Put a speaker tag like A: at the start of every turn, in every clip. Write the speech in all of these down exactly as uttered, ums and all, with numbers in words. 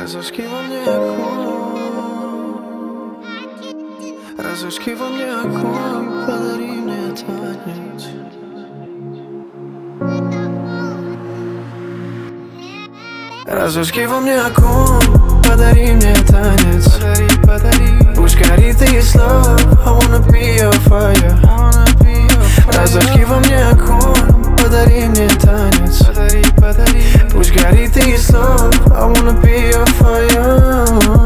A: Разожги во мне огонь, разожги во мне огонь, подари мне танец. Разожги во мне огонь, подари мне танец. Подари, подари. Пусть горит и слов, I wanna be your fire. Разожги во мне огонь, подари мне танец. Подари, подари. Пусть горит и слов, I wanna be your fire.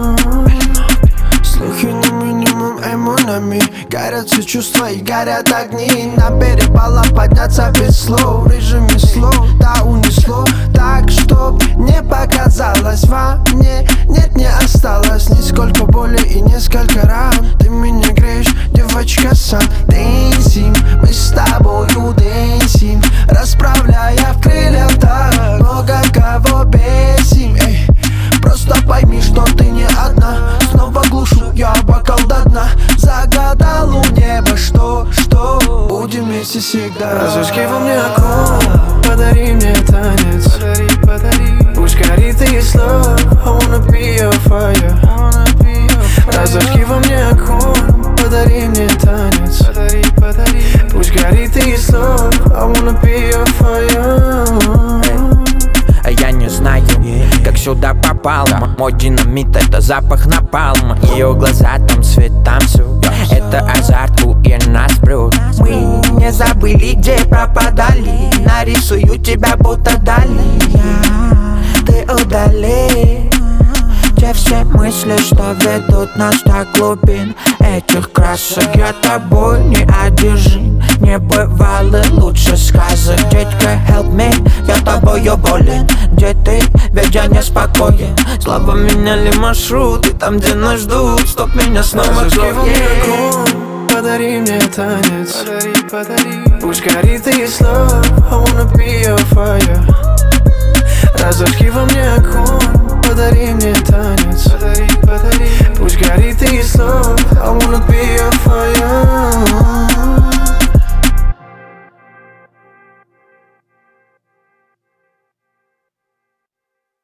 A: Слухи на минимум, эмонами. Горят все чувства и горят огни. На перепалах подняться без слов. В режиме слов, да унесло. Так, чтоб не показалось во мне. Нет, не осталось нисколько боли и несколько ран. Ты меня греешь, девочка, сам дэнсим. Мы с тобою дэнсим, расправляя в крыльях так. Много кого бесим, эй. Просто пойми, что ты не одна. Снова глушу я бокал до дна. Загадал у неба, что, что будем вместе всегда. Разожги во мне огонь, подари мне танец. Подари, подари. Пусть горит и слов, I wanna be your fire. Разожги во мне огонь, подари мне танец. Подари, подари. Пусть горит и слов, I wanna be your fire.
B: А я не знаю, как сюда попал. Мой динамит — это запах напалма. Ее глаза там свет танцуют. Это азарт, и нас прет. Мы не забыли, где пропадали. Нарисую тебя будто дали. Ты удали те все мысли, что ведут нас до глубин этих красок. Я тобой не одержим, не бывало лучше сказок. Детка, help me, я тобою болен. Где ты, ведь я неспокоен. Слова меняли маршрут, и там, где нас ждут, стоп, меня снова
A: Разожги во мне
B: кроет.
A: огонь, подари мне танец. Подари, подари. Пусть горит и слов, I wanna be your fire.